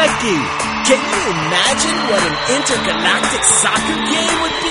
Mikey, can you imagine what an intergalactic soccer game would be?